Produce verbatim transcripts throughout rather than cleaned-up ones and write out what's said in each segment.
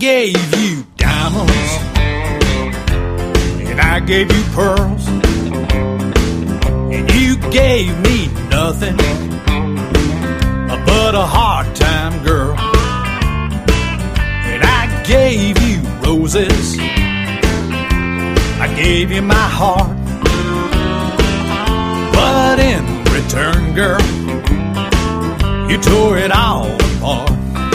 gave you diamonds, and I gave you pearls, and you gave me nothing but a hard time, girl. And I gave you roses, I gave you my heart, but in return, girl, you tore it all apart.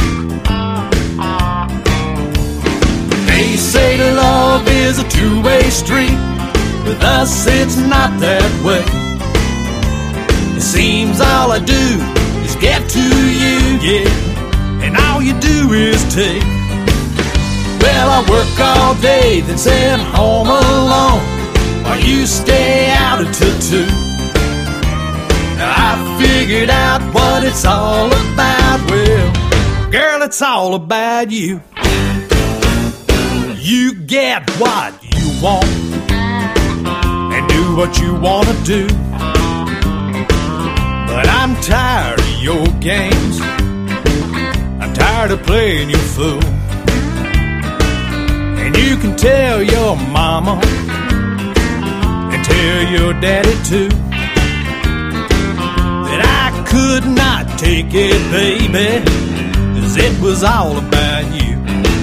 They say love is a two-way street, with us it's not that way. It seems all I do is get to you, yeah, and all you do is take. Well, I work all day, then send home alone, while you stay out until two. Now I figured out what it's all about. Well, girl, it's all about you. You get what you want and do what you want to do, but I'm tired of your games. I'm tired of playing you fool. And you can tell your mama and tell your daddy too that I could not take it, baby, 'cause it was all about you.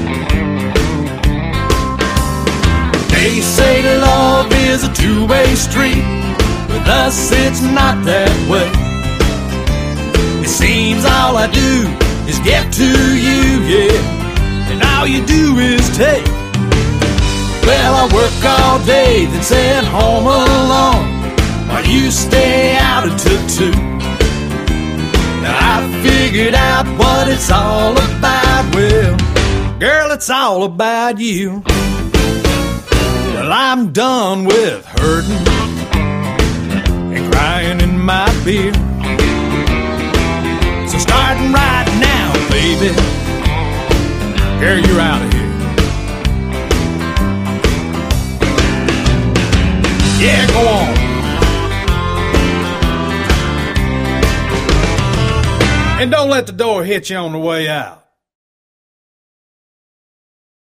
They say love is a two-way street, with us it's not that way. It seems all I do is get to you, yeah, and all you do is take. Well, I work all day, then send home alone, while you stay out until two. Now I figured out what it's all about. Well, girl, it's all about you. Well, I'm done with hurting and crying in my beer, so starting right now, baby, girl, you're out of here. Yeah, go on. And don't let the door hit you on the way out.